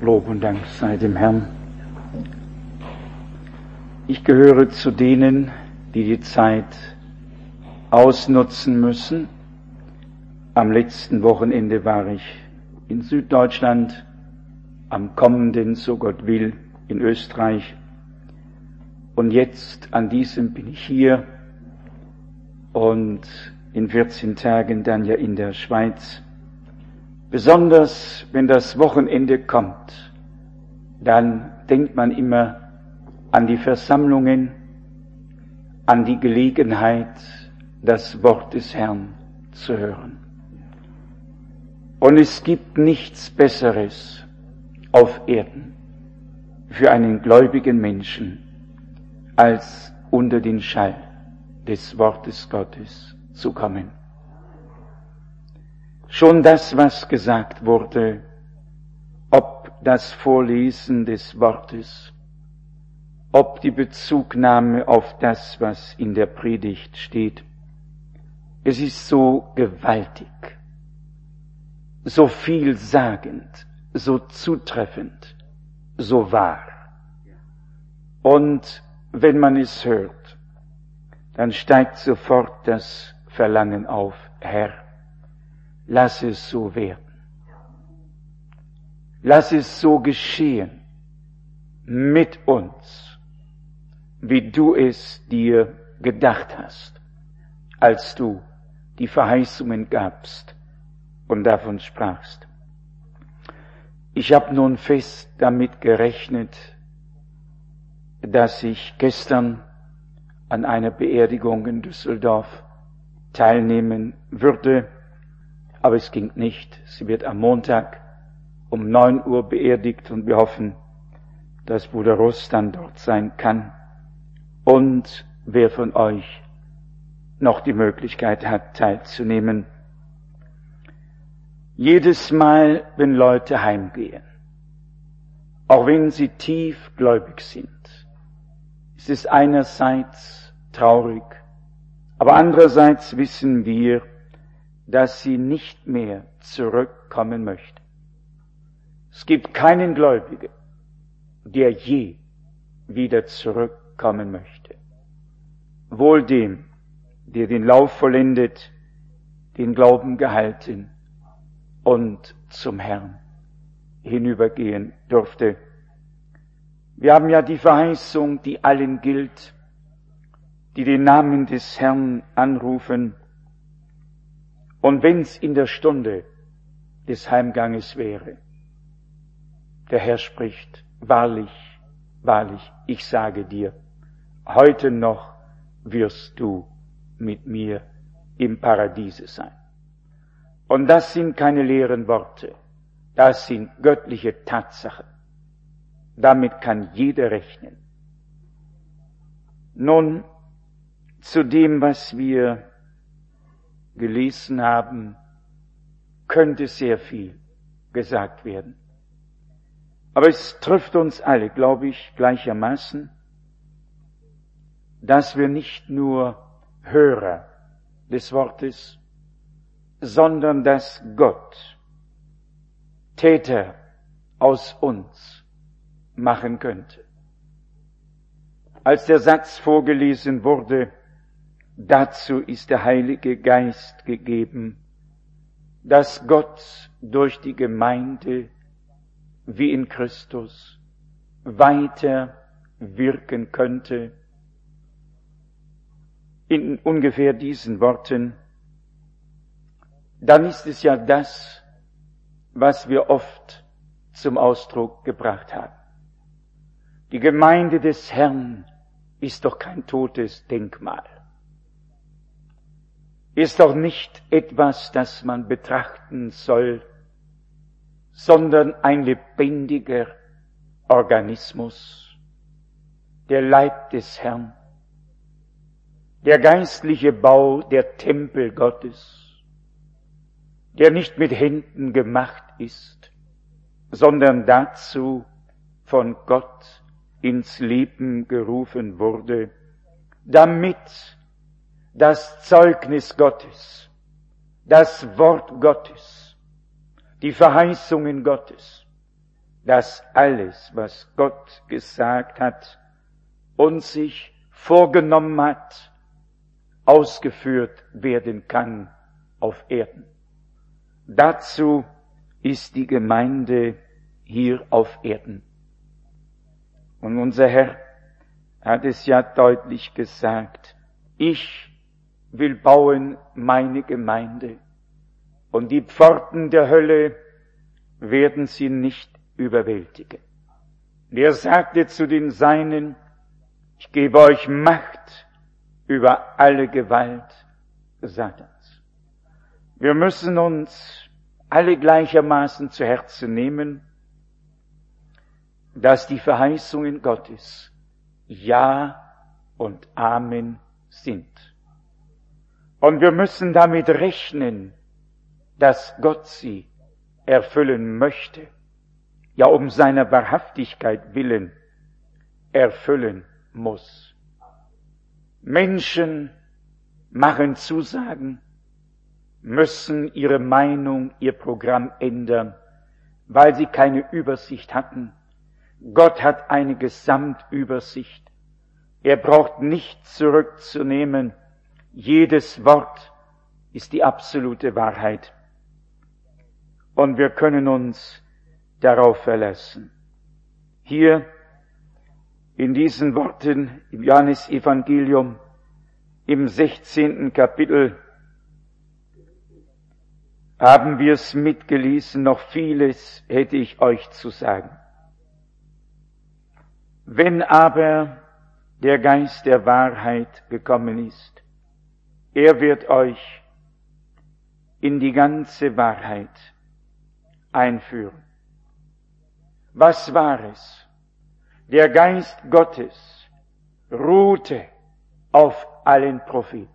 Lob und Dank sei dem Herrn. Ich gehöre zu denen, die die Zeit ausnutzen müssen. Am letzten Wochenende war ich in Süddeutschland, am kommenden, so Gott will, in Österreich. Und jetzt an diesem bin ich hier und in 14 Tagen dann ja in der Schweiz. Besonders wenn das Wochenende kommt, dann denkt man immer an die Versammlungen, an die Gelegenheit, das Wort des Herrn zu hören. Und es gibt nichts Besseres auf Erden für einen gläubigen Menschen, als unter den Schall des Wortes Gottes zu kommen. Schon das, was gesagt wurde, ob das Vorlesen des Wortes, ob die Bezugnahme auf das, was in der Predigt steht, es ist so gewaltig, so vielsagend, so zutreffend, so wahr. Und wenn man es hört, dann steigt sofort das Verlangen auf, Herr, lass es so werden. Lass es so geschehen mit uns, wie du es dir gedacht hast, als du die Verheißungen gabst und davon sprachst. Ich habe nun fest damit gerechnet, dass ich gestern an einer Beerdigung in Düsseldorf teilnehmen würde, aber es ging nicht. Sie wird am Montag um 9 Uhr beerdigt und wir hoffen, dass Bruder Ross dann dort sein kann. Und wer von euch noch die Möglichkeit hat, teilzunehmen. Jedes Mal, wenn Leute heimgehen, auch wenn sie tiefgläubig sind, ist es einerseits traurig, aber andererseits wissen wir, dass sie nicht mehr zurückkommen möchte. Es gibt keinen Gläubigen, der je wieder zurückkommen möchte. Wohl dem, der den Lauf vollendet, den Glauben gehalten und zum Herrn hinübergehen durfte. Wir haben ja die Verheißung, die allen gilt, die den Namen des Herrn anrufen. Und wenn's in der Stunde des Heimganges wäre, der Herr spricht, wahrlich, wahrlich, ich sage dir, heute noch wirst du mit mir im Paradiese sein. Und das sind keine leeren Worte, das sind göttliche Tatsachen. Damit kann jeder rechnen. Nun, zu dem, was wir gelesen haben, könnte sehr viel gesagt werden. Aber es trifft uns alle, glaube ich, gleichermaßen, dass wir nicht nur Hörer des Wortes, sondern dass Gott Täter aus uns machen könnte. Als der Satz vorgelesen wurde, dazu ist der Heilige Geist gegeben, dass Gott durch die Gemeinde wie in Christus weiter wirken könnte. In ungefähr diesen Worten, dann ist es ja das, was wir oft zum Ausdruck gebracht haben. Die Gemeinde des Herrn ist doch kein totes Denkmal. Ist doch nicht etwas, das man betrachten soll, sondern ein lebendiger Organismus, der Leib des Herrn, der geistliche Bau, der Tempel Gottes, der nicht mit Händen gemacht ist, sondern dazu von Gott ins Leben gerufen wurde, damit das Zeugnis Gottes, das Wort Gottes, die Verheißungen Gottes dass alles, was Gott gesagt hat und sich vorgenommen hat, ausgeführt werden kann auf Erden. Dazu ist die Gemeinde hier auf Erden. Und unser Herr hat es ja deutlich gesagt, ich will bauen meine Gemeinde und die Pforten der Hölle werden sie nicht überwältigen. Und er sagte zu den Seinen, ich gebe euch Macht über alle Gewalt Satans. Wir müssen uns alle gleichermaßen zu Herzen nehmen, dass die Verheißungen Gottes Ja und Amen sind. Und wir müssen damit rechnen, dass Gott sie erfüllen möchte, ja um seiner Wahrhaftigkeit willen erfüllen muss. Menschen machen Zusagen, müssen ihre Meinung, ihr Programm ändern, weil sie keine Übersicht hatten. Gott hat eine Gesamtübersicht. Er braucht nichts zurückzunehmen. Jedes Wort ist die absolute Wahrheit. Und wir können uns darauf verlassen. Hier in diesen Worten im Johannesevangelium im 16. Kapitel haben wir es mitgelesen, noch vieles hätte ich euch zu sagen. Wenn aber der Geist der Wahrheit gekommen ist, er wird euch in die ganze Wahrheit einführen. Was war es? Der Geist Gottes ruhte auf allen Propheten.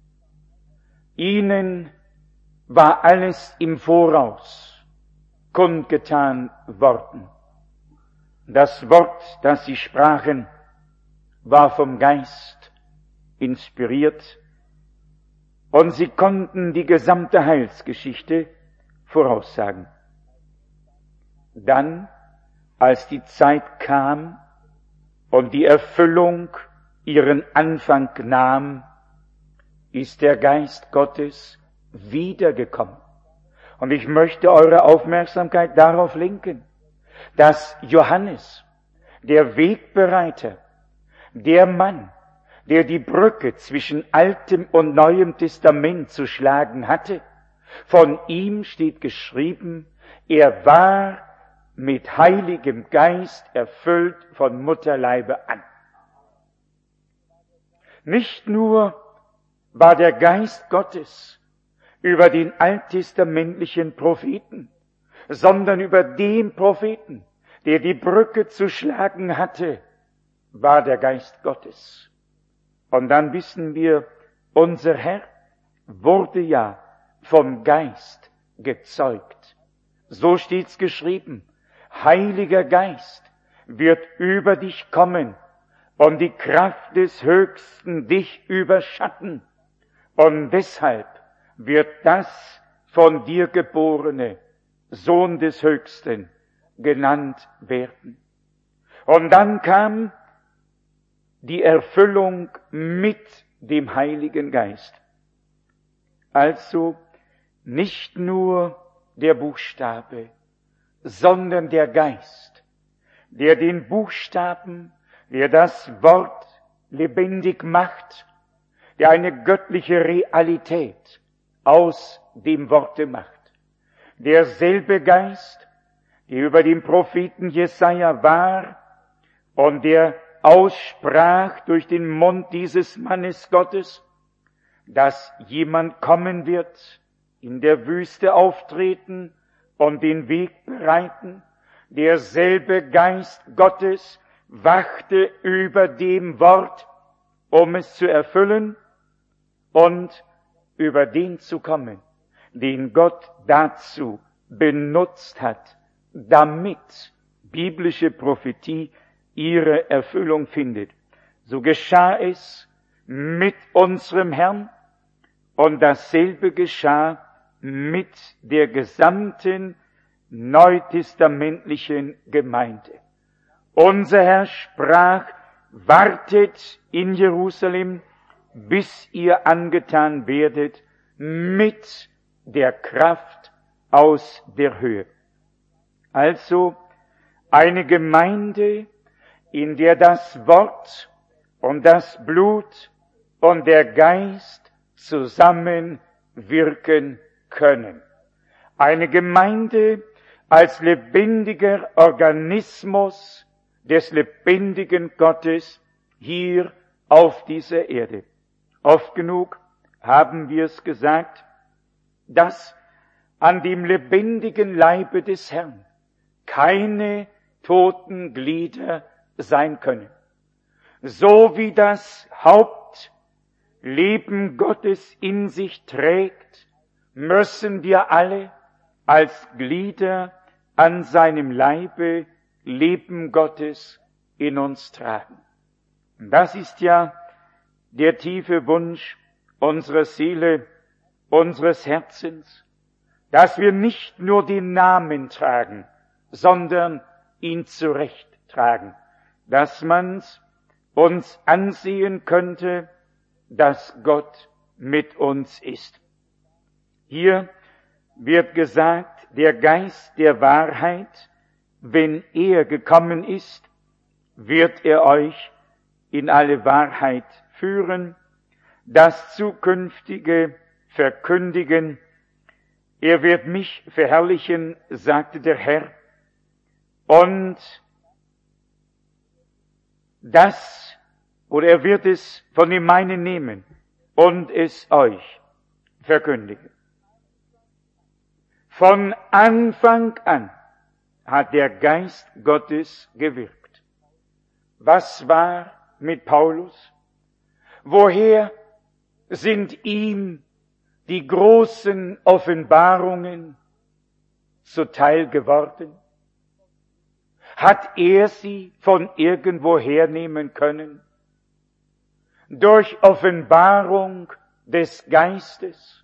Ihnen war alles im Voraus kundgetan worden. Das Wort, das sie sprachen, war vom Geist inspiriert und sie konnten die gesamte Heilsgeschichte voraussagen. Dann, als die Zeit kam und die Erfüllung ihren Anfang nahm, ist der Geist Gottes wiedergekommen. Und ich möchte eure Aufmerksamkeit darauf lenken, dass Johannes, der Wegbereiter, der Mann, der die Brücke zwischen Altem und Neuem Testament zu schlagen hatte, von ihm steht geschrieben, er war mit Heiligem Geist erfüllt von Mutterleibe an. Nicht nur war der Geist Gottes über den alttestamentlichen Propheten, sondern über den Propheten, der die Brücke zu schlagen hatte, war der Geist Gottes. Und dann wissen wir, unser Herr wurde ja vom Geist gezeugt. So steht's geschrieben, Heiliger Geist wird über dich kommen und die Kraft des Höchsten dich überschatten. Und deshalb wird das von dir Geborene Sohn des Höchsten genannt werden. Und dann kam die Erfüllung mit dem Heiligen Geist. Also nicht nur der Buchstabe, sondern der Geist, der den Buchstaben, der das Wort lebendig macht, der eine göttliche Realität aus dem Worte macht. Derselbe Geist, der über den Propheten Jesaja war und der aussprach durch den Mund dieses Mannes Gottes, dass jemand kommen wird, in der Wüste auftreten und den Weg bereiten. Derselbe Geist Gottes wachte über dem Wort, um es zu erfüllen und über den zu kommen, den Gott dazu benutzt hat, damit biblische Prophetie ihre Erfüllung findet. So geschah es mit unserem Herrn und dasselbe geschah mit der gesamten neutestamentlichen Gemeinde. Unser Herr sprach, wartet in Jerusalem, bis ihr angetan werdet mit der Kraft aus der Höhe. Also eine Gemeinde, in der das Wort und das Blut und der Geist zusammenwirken können. Eine Gemeinde als lebendiger Organismus des lebendigen Gottes hier auf dieser Erde. Oft genug haben wir es gesagt, dass an dem lebendigen Leibe des Herrn keine toten Glieder sein können. So wie das Haupt Leben Gottes in sich trägt, müssen wir alle als Glieder an seinem Leibe Leben Gottes in uns tragen. Und das ist ja der tiefe Wunsch unserer Seele, unseres Herzens, dass wir nicht nur den Namen tragen, sondern ihn zurecht tragen, dass man's uns ansehen könnte, dass Gott mit uns ist. Hier wird gesagt, der Geist der Wahrheit, wenn er gekommen ist, wird er euch in alle Wahrheit führen, das Zukünftige verkündigen. Er wird mich verherrlichen, sagte der Herr, und er wird es von dem meinen nehmen und es euch verkündigen. Von Anfang an hat der Geist Gottes gewirkt. Was war mit Paulus? Woher sind ihm die großen Offenbarungen zuteil geworden? Hat er sie von irgendwoher nehmen können? Durch Offenbarung des Geistes.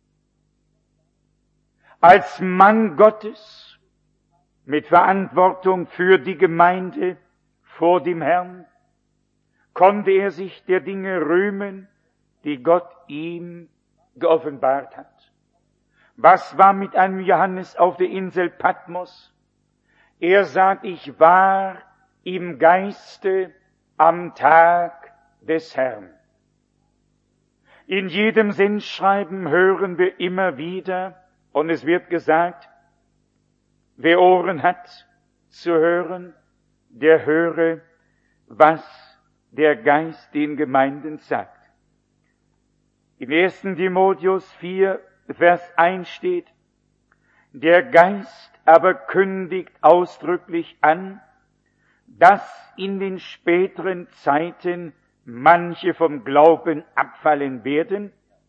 Als Mann Gottes mit Verantwortung für die Gemeinde vor dem Herrn konnte er sich der Dinge rühmen, die Gott ihm geoffenbart hat. Was war mit einem Johannes auf der Insel Patmos? Er sagt, ich war im Geiste am Tag des Herrn. In jedem Sendschreiben hören wir immer wieder, und es wird gesagt, wer Ohren hat zu hören, der höre, was der Geist den Gemeinden sagt. Im 1. Timotheus 4, Vers 1 steht, der Geist aber kündigt ausdrücklich an, dass in den späteren Zeiten manche vom Glauben abfallen werden,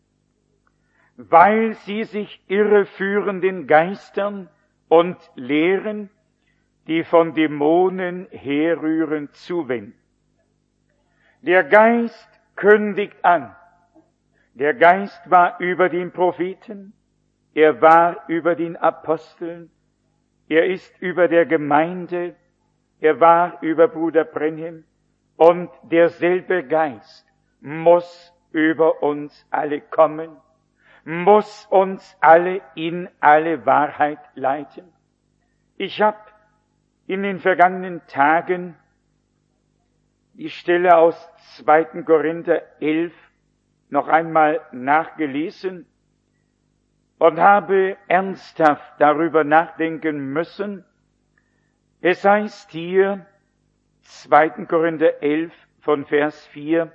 weil sie sich irreführenden Geistern und Lehren, die von Dämonen herrühren, zuwenden. Der Geist kündigt an. Der Geist war über den Propheten, er war über den Aposteln, er ist über der Gemeinde, er war über Bruder Brenhem, und derselbe Geist muss über uns alle kommen, muss uns alle in alle Wahrheit leiten. Ich habe in den vergangenen Tagen die Stelle aus 2. Korinther 11 noch einmal nachgelesen und habe ernsthaft darüber nachdenken müssen. Es heißt hier, 2. Korinther 11 von Vers 4,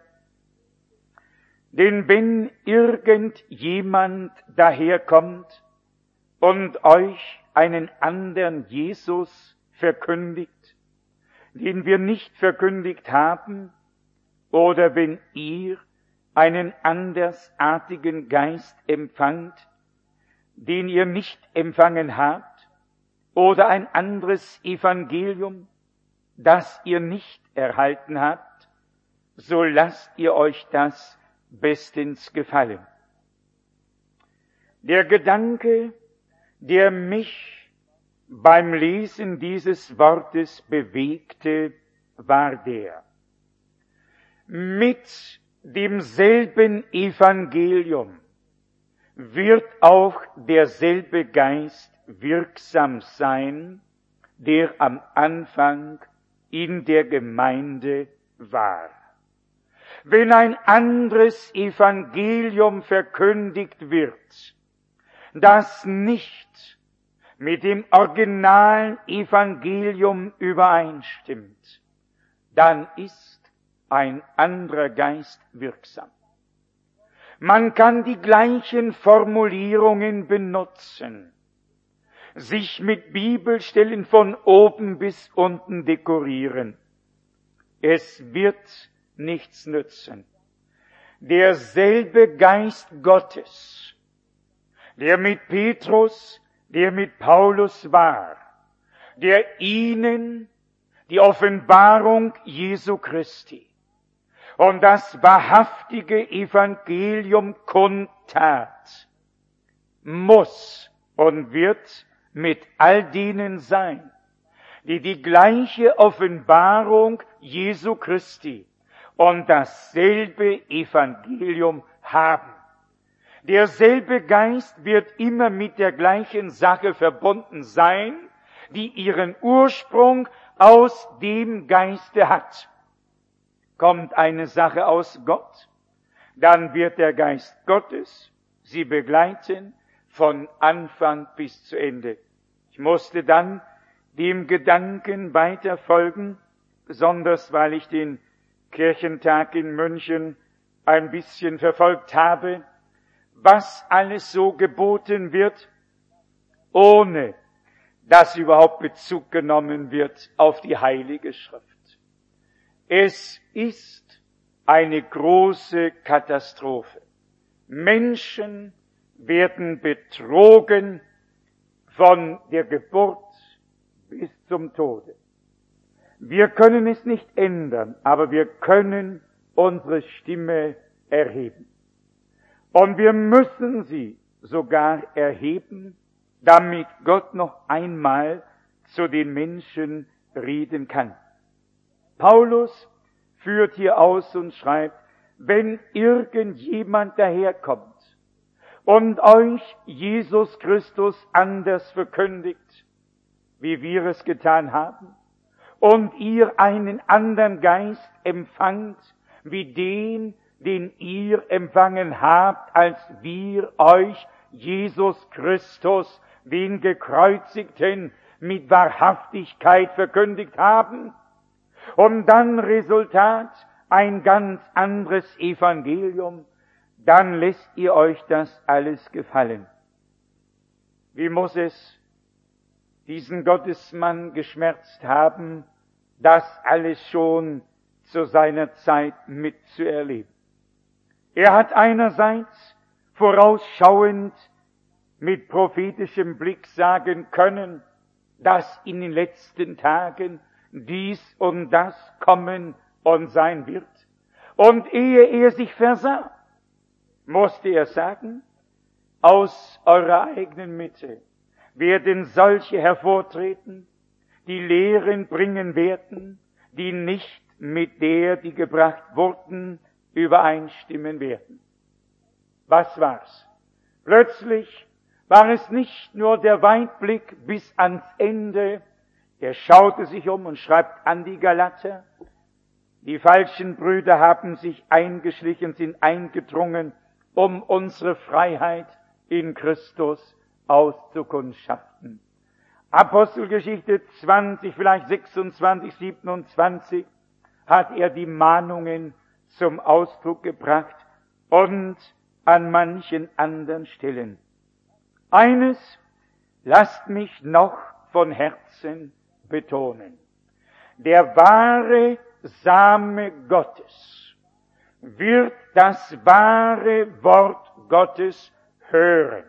denn wenn irgendjemand daherkommt und euch einen anderen Jesus verkündigt, den wir nicht verkündigt haben, oder wenn ihr einen andersartigen Geist empfangt, den ihr nicht empfangen habt, oder ein anderes Evangelium, das ihr nicht erhalten habt, so lasst ihr euch das bestens gefallen. Der Gedanke, der mich beim Lesen dieses Wortes bewegte, war der: Mit demselben Evangelium wird auch derselbe Geist wirksam sein, der am Anfang in der Gemeinde war. Wenn ein anderes Evangelium verkündigt wird, das nicht mit dem originalen Evangelium übereinstimmt, dann ist ein anderer Geist wirksam. Man kann die gleichen Formulierungen benutzen, sich mit Bibelstellen von oben bis unten dekorieren. Es wird nichts nützen. Derselbe Geist Gottes, der mit Petrus, der mit Paulus war, der ihnen die Offenbarung Jesu Christi und das wahrhaftige Evangelium kundtat, muss und wird mit all denen sein, die die gleiche Offenbarung Jesu Christi und dasselbe Evangelium haben. Derselbe Geist wird immer mit der gleichen Sache verbunden sein, die ihren Ursprung aus dem Geiste hat. Kommt eine Sache aus Gott, dann wird der Geist Gottes sie begleiten von Anfang bis zu Ende. Ich musste dann dem Gedanken weiter folgen, besonders weil ich den Kirchentag in München ein bisschen verfolgt habe, was alles so geboten wird, ohne dass überhaupt Bezug genommen wird auf die Heilige Schrift. Es ist eine große Katastrophe. Menschen werden betrogen von der Geburt bis zum Tode. Wir können es nicht ändern, aber wir können unsere Stimme erheben. Und wir müssen sie sogar erheben, damit Gott noch einmal zu den Menschen reden kann. Paulus führt hier aus und schreibt, wenn irgendjemand daherkommt und euch Jesus Christus anders verkündigt, wie wir es getan haben, und ihr einen anderen Geist empfangt, wie den ihr empfangen habt, als wir euch Jesus Christus, den Gekreuzigten, mit Wahrhaftigkeit verkündigt haben, und dann Resultat ein ganz anderes Evangelium, dann lässt ihr euch das alles gefallen. Wie muss es diesen Gottesmann geschmerzt haben, das alles schon zu seiner Zeit mitzuerleben. Er hat einerseits vorausschauend mit prophetischem Blick sagen können, dass in den letzten Tagen dies und das kommen und sein wird. Und ehe er sich versah, musste er sagen, aus eurer eigenen Mitte werden solche hervortreten, die Lehren bringen werden, die nicht mit der, die gebracht wurden, übereinstimmen werden. Was war's? Plötzlich war es nicht nur der Weitblick bis ans Ende. Er schaute sich um und schreibt an die Galater, die falschen Brüder haben sich eingeschlichen, sind eingedrungen, um unsere Freiheit in Christus auszukundschaften. Apostelgeschichte 20, vielleicht 26, 27 hat er die Mahnungen zum Ausdruck gebracht und an manchen anderen Stellen. Eines lasst mich noch von Herzen betonen. Der wahre Same Gottes wird das wahre Wort Gottes hören,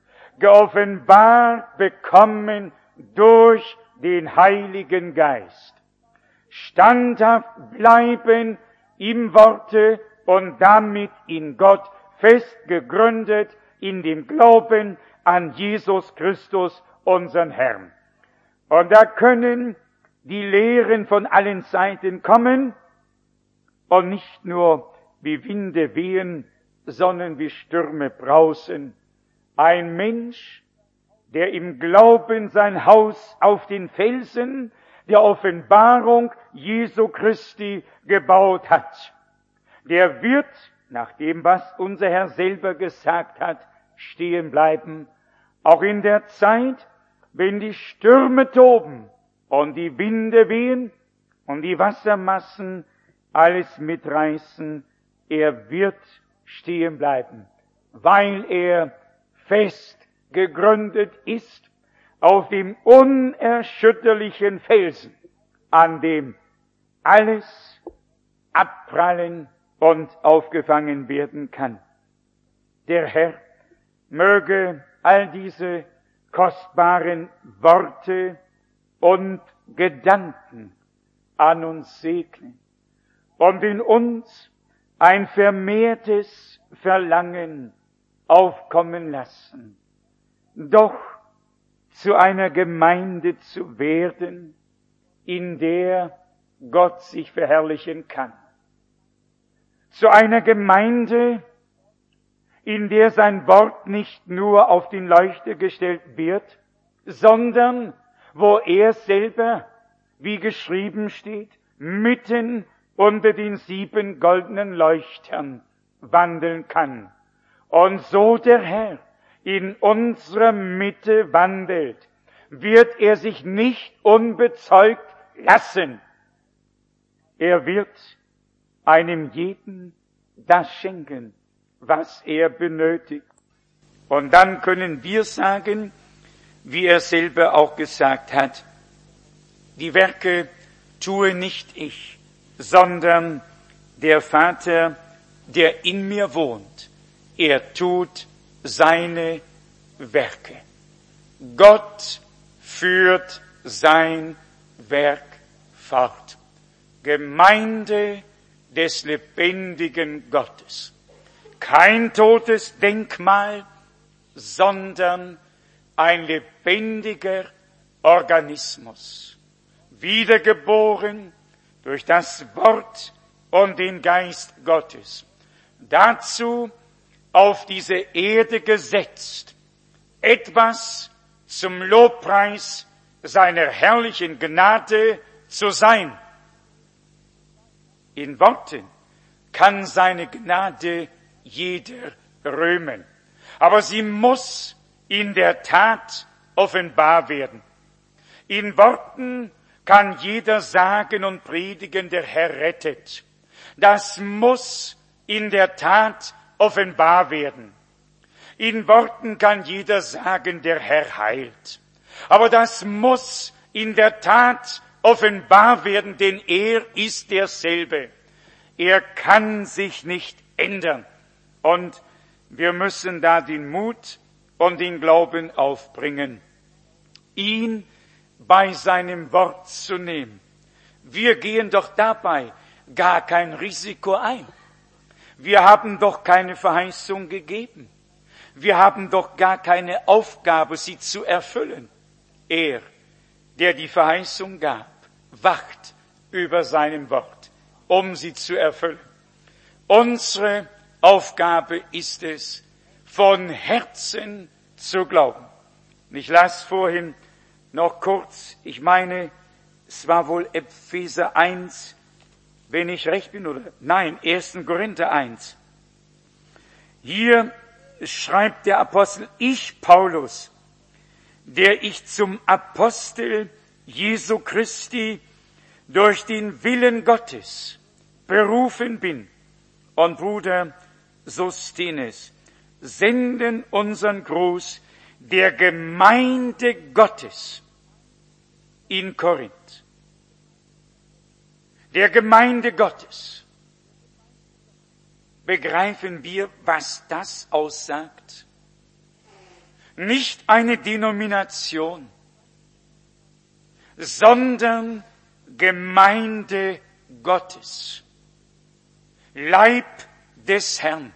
geoffenbart bekommen durch den Heiligen Geist, standhaft bleiben im Worte und damit in Gott fest gegründet in dem Glauben an Jesus Christus, unseren Herrn. Und da können die Lehren von allen Seiten kommen und nicht nur wie Winde wehen, sondern wie Stürme brausen. Ein Mensch, der im Glauben sein Haus auf den Felsen der Offenbarung Jesu Christi gebaut hat, der wird, nach dem, was unser Herr selber gesagt hat, stehen bleiben, auch in der Zeit, wenn die Stürme toben und die Winde wehen und die Wassermassen alles mitreißen. Er wird stehen bleiben, weil er fest gegründet ist auf dem unerschütterlichen Felsen, an dem alles abprallen und aufgefangen werden kann. Der Herr möge all diese kostbaren Worte und Gedanken an uns segnen und in uns ein vermehrtes Verlangen aufkommen lassen, doch zu einer Gemeinde zu werden, in der Gott sich verherrlichen kann. Zu einer Gemeinde, in der sein Wort nicht nur auf den Leuchter gestellt wird, sondern wo er selber, wie geschrieben steht, mitten unter den 7 goldenen Leuchtern wandeln kann. Und so der Herr in unserer Mitte wandelt, wird er sich nicht unbezeugt lassen. Er wird einem jeden das schenken, was er benötigt. Und dann können wir sagen, wie er selber auch gesagt hat, die Werke tue nicht ich, sondern der Vater, der in mir wohnt. Er tut seine Werke. Gott führt sein Werk fort. Gemeinde des lebendigen Gottes. Kein totes Denkmal, sondern ein lebendiger Organismus. Wiedergeboren durch das Wort und den Geist Gottes. Dazu auf diese Erde gesetzt, etwas zum Lobpreis seiner herrlichen Gnade zu sein. In Worten kann seine Gnade jeder rühmen, aber sie muss in der Tat offenbar werden. In Worten kann jeder sagen und predigen, der Herr rettet. Das muss in der Tat offenbar werden. In Worten kann jeder sagen, der Herr heilt. Aber das muss in der Tat offenbar werden, denn er ist derselbe. Er kann sich nicht ändern. Und wir müssen da den Mut und den Glauben aufbringen, ihn bei seinem Wort zu nehmen. Wir gehen doch dabei gar kein Risiko ein. Wir haben doch keine Verheißung gegeben. Wir haben doch gar keine Aufgabe, sie zu erfüllen. Er, der die Verheißung gab, wacht über seinem Wort, um sie zu erfüllen. Unsere Aufgabe ist es, von Herzen zu glauben. Ich las vorhin noch kurz, ich meine, es war wohl Epheser 1, wenn ich recht bin, oder? Nein, 1. Korinther 1. Hier schreibt der Apostel, ich, Paulus, der ich zum Apostel Jesu Christi durch den Willen Gottes berufen bin, und Bruder Sosthenes, senden unseren Gruß der Gemeinde Gottes in Korinth. Der Gemeinde Gottes. Begreifen wir, was das aussagt? Nicht eine Denomination, sondern Gemeinde Gottes. Leib des Herrn.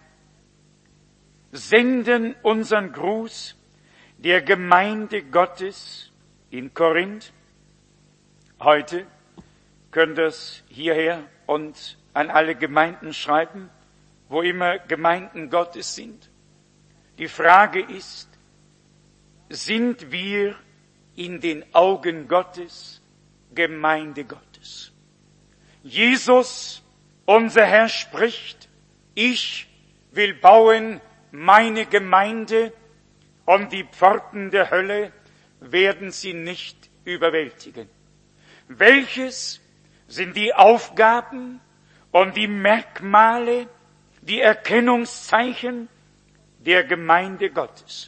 Senden unseren Gruß der Gemeinde Gottes in Korinth heute, könnt ihr es hierher und an alle Gemeinden schreiben, wo immer Gemeinden Gottes sind. Die Frage ist, sind wir in den Augen Gottes Gemeinde Gottes? Jesus, unser Herr, spricht, ich will bauen meine Gemeinde und die Pforten der Hölle werden sie nicht überwältigen. Welches sind die Aufgaben und die Merkmale, die Erkennungszeichen der Gemeinde Gottes?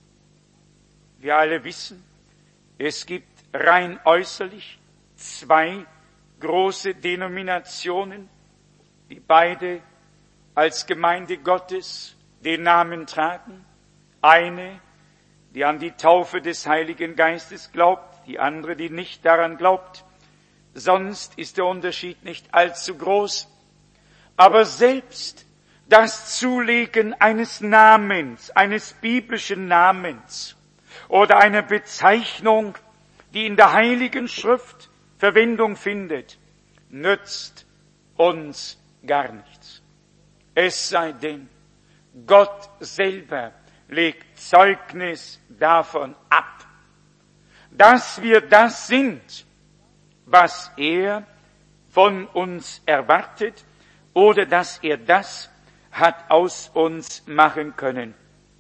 Wir alle wissen, es gibt rein äußerlich zwei große Denominationen, die beide als Gemeinde Gottes den Namen tragen. Eine, die an die Taufe des Heiligen Geistes glaubt, die andere, die nicht daran glaubt. Sonst ist der Unterschied nicht allzu groß. Aber selbst das Zulegen eines Namens, eines biblischen Namens oder einer Bezeichnung, die in der Heiligen Schrift Verwendung findet, nützt uns gar nichts. Es sei denn, Gott selber legt Zeugnis davon ab, dass wir das sind, was er von uns erwartet oder dass er das hat aus uns machen können.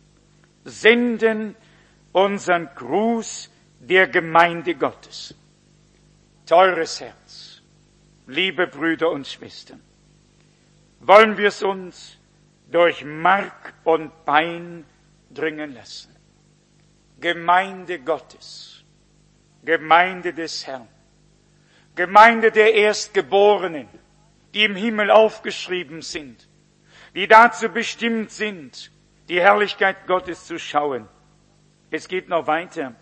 Senden unseren Gruß der Gemeinde Gottes. Teures Herz, liebe Brüder und Schwestern, wollen wir es uns durch Mark und Bein dringen lassen. Gemeinde Gottes, Gemeinde des Herrn, Gemeinde der Erstgeborenen, die im Himmel aufgeschrieben sind, die dazu bestimmt sind, die Herrlichkeit Gottes zu schauen. Es geht noch weiter.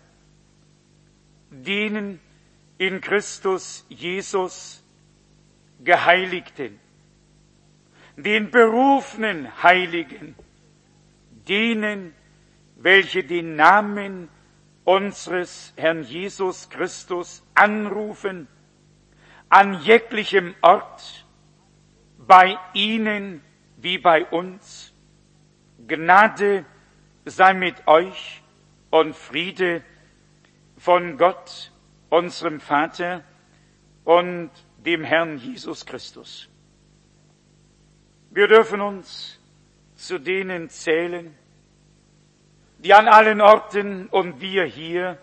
Denen in Christus Jesus Geheiligten, den berufenen Heiligen, denen, welche den Namen unseres Herrn Jesus Christus anrufen, an jeglichem Ort, bei ihnen wie bei uns. Gnade sei mit euch und Friede von Gott, unserem Vater und dem Herrn Jesus Christus. Wir dürfen uns zu denen zählen, die an allen Orten und wir hier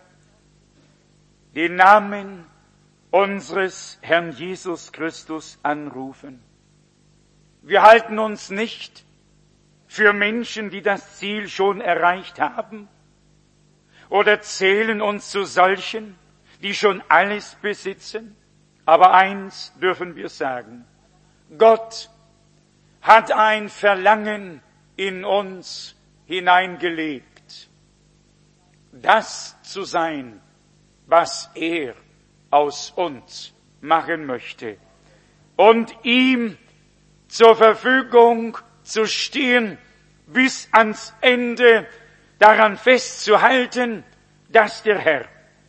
den Namen unseres Herrn Jesus Christus anrufen. Wir halten uns nicht für Menschen, die das Ziel schon erreicht haben, oder zählen uns zu solchen, die schon alles besitzen. Aber eins dürfen wir sagen: Gott hat ein Verlangen in uns hineingelegt, das zu sein, was er aus uns machen möchte, und ihm zur Verfügung zu stehen, bis ans Ende, daran festzuhalten, dass der Herr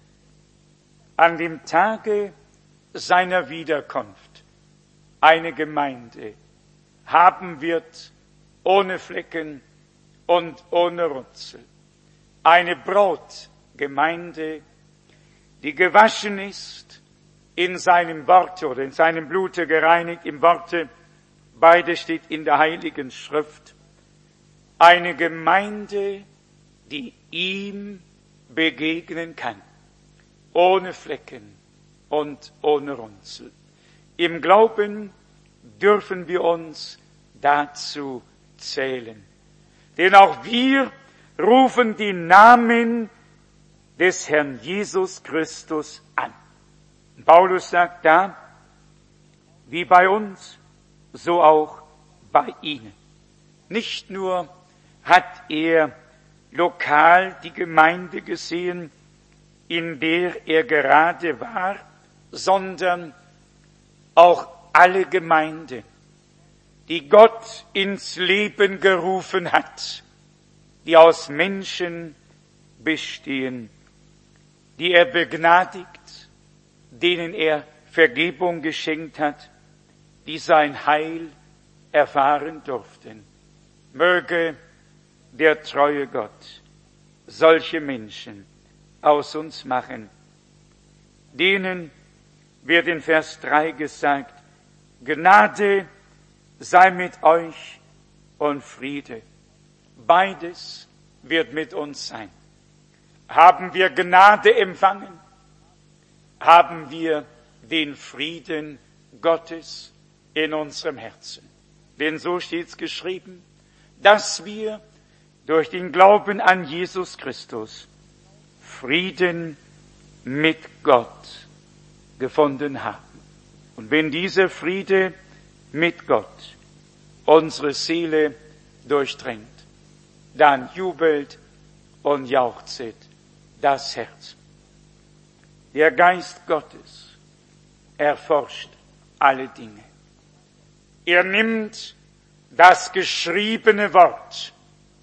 an dem Tage seiner Wiederkunft eine Gemeinde haben wird, ohne Flecken und ohne Runzel. Eine Brautgemeinde, die gewaschen ist in seinem Worte oder in seinem Blute gereinigt, im Worte, beide steht in der Heiligen Schrift. Eine Gemeinde, die ihm begegnen kann, ohne Flecken und ohne Runzel. Im Glauben dürfen wir uns dazu zählen. Denn auch wir rufen die Namen des Herrn Jesus Christus an. Paulus sagt da, wie bei uns, so auch bei ihnen. Nicht nur hat er lokal die Gemeinde gesehen, in der er gerade war, sondern auch alle Gemeinden, die Gott ins Leben gerufen hat, die aus Menschen bestehen, die er begnadigt denen er Vergebung geschenkt hat, die sein Heil erfahren durften. Möge der treue Gott solche Menschen aus uns machen. Denen wird in Vers 3 gesagt, Gnade sei mit euch und Friede. Beides wird mit uns sein. Haben wir Gnade empfangen? Haben wir den Frieden Gottes in unserem Herzen? Denn so steht's geschrieben, dass wir durch den Glauben an Jesus Christus Frieden mit Gott gefunden haben. Und wenn dieser Friede mit Gott unsere Seele durchdringt, dann jubelt und jauchzet das Herz. Der Geist Gottes erforscht alle Dinge. Er nimmt das geschriebene Wort,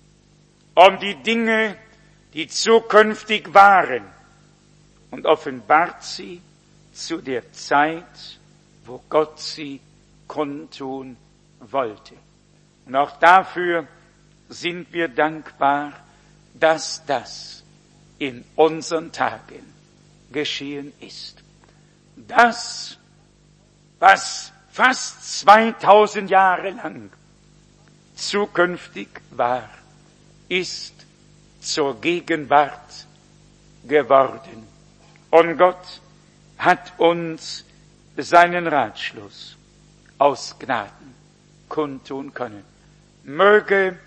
um die Dinge, die zukünftig waren, und offenbart sie zu der Zeit, wo Gott sie kundtun wollte. Und auch dafür sind wir dankbar, dass das in unseren Tagen geschehen ist. Das, was fast 2000 Jahre lang zukünftig war, ist zur Gegenwart geworden. Und Gott hat uns seinen Ratschluss aus Gnaden kundtun können. Möge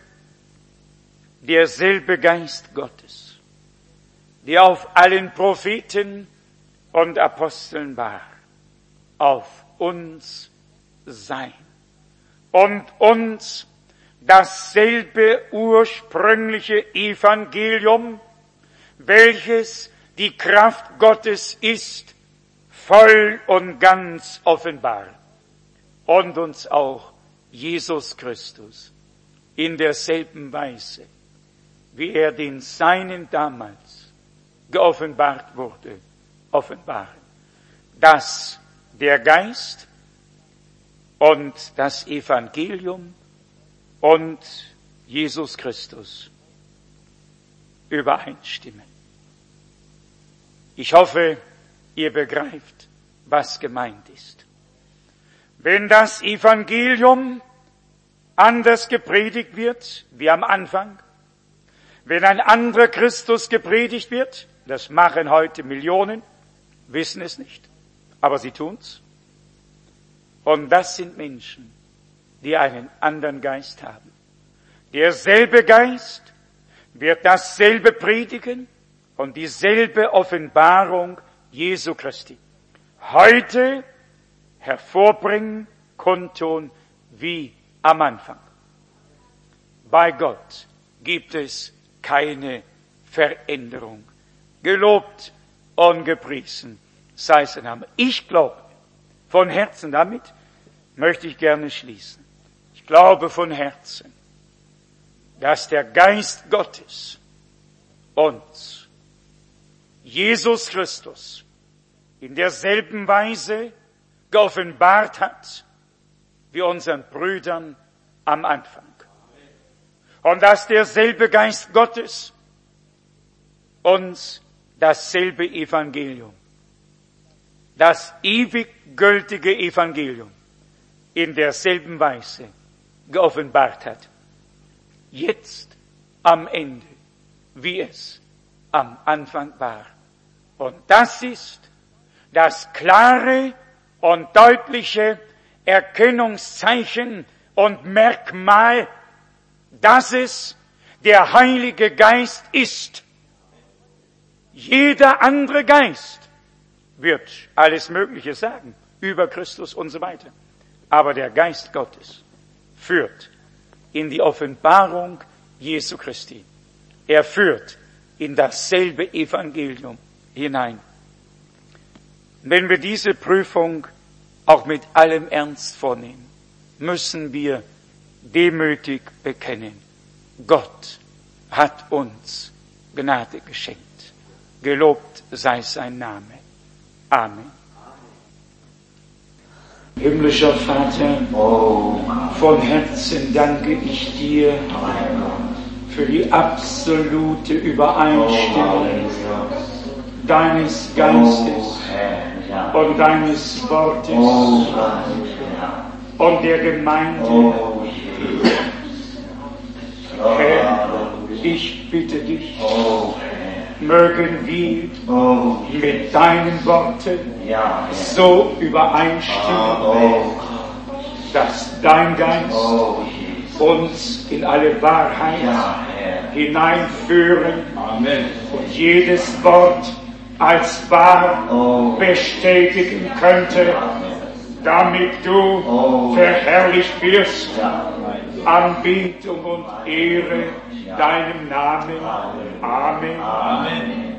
derselbe Geist Gottes, der auf allen Propheten und Aposteln war, auf uns sein und uns dasselbe ursprüngliche Evangelium, welches die Kraft Gottes ist, voll und ganz offenbar, und uns auch Jesus Christus in derselben Weise, wie er den Seinen damals geoffenbart wurde, offenbaren, dass der Geist und das Evangelium und Jesus Christus übereinstimmen. Ich hoffe, ihr begreift, was gemeint ist. Wenn das Evangelium anders gepredigt wird, wie am Anfang, wenn ein anderer Christus gepredigt wird, das machen heute Millionen, wissen es nicht, aber sie tun's. Und das sind Menschen, die einen anderen Geist haben. Derselbe Geist wird dasselbe predigen und dieselbe Offenbarung Jesu Christi heute hervorbringen, kundtun wie am Anfang. Bei Gott gibt es keine Veränderung. Gelobt und gepriesen sei sein Name. Ich glaube von Herzen, damit möchte ich gerne schließen. Ich glaube von Herzen, dass der Geist Gottes uns, Jesus Christus, in derselben Weise geoffenbart hat wie unseren Brüdern am Anfang. Und dass derselbe Geist Gottes uns dasselbe Evangelium, das ewig gültige Evangelium, in derselben Weise geoffenbart hat. Jetzt am Ende, wie es am Anfang war. Und das ist das klare und deutliche Erkennungszeichen und Merkmal, dass es der Heilige Geist ist. Jeder andere Geist wird alles Mögliche sagen, über Christus und so weiter. Aber der Geist Gottes führt in die Offenbarung Jesu Christi. Er führt in dasselbe Evangelium hinein. Wenn wir diese Prüfung auch mit allem Ernst vornehmen, müssen wir demütig bekennen, Gott hat uns Gnade geschenkt. Gelobt sei sein Name. Amen. Himmlischer Vater, von Herzen danke ich dir für die absolute Übereinstimmung deines Geistes und deines Wortes und der Gemeinde. Herr, ich bitte dich, mögen wir mit deinen Worten so übereinstimmen, dass dein Geist uns in alle Wahrheit hineinführen und jedes Wort als wahr bestätigen könnte, damit du verherrlicht wirst. Anbetung und Ehre deinem Namen. Amen.